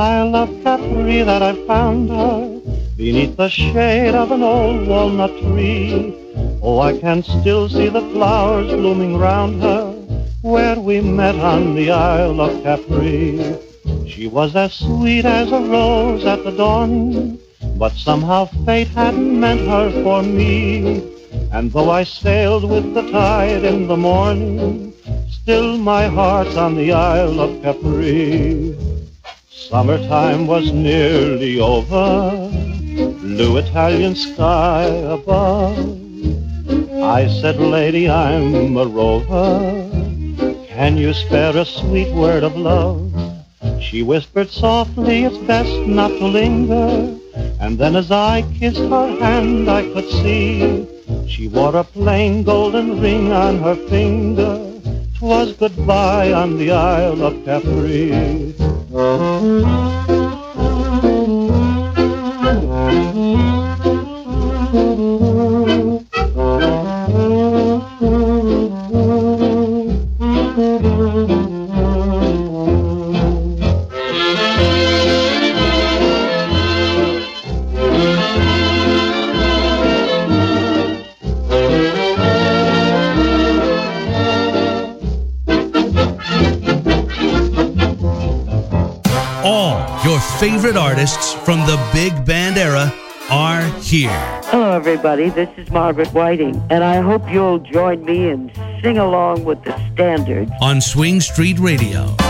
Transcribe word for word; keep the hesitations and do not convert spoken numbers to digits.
Isle of Capri that I found her, beneath the shade of an old walnut tree. Oh, I can still see the flowers blooming round her, where we met on the Isle of Capri. She was as sweet as a rose at the dawning, but somehow fate hadn't meant her for me. And though I sailed with the tide in the morning, still my heart's on the Isle of Capri. Summertime was nearly over, blue Italian sky above. I said, lady, I'm a rover, can you spare a sweet word of love? She whispered softly, it's best not to linger. And then as I kissed her hand, I could see she wore a plain golden ring on her finger. 'Twas goodbye on the Isle of Capri. Favorite artists from the big band era are here. Hello, everybody. This is Margaret Whiting, and I hope you'll join me and sing along with the standards on Swing Street Radio.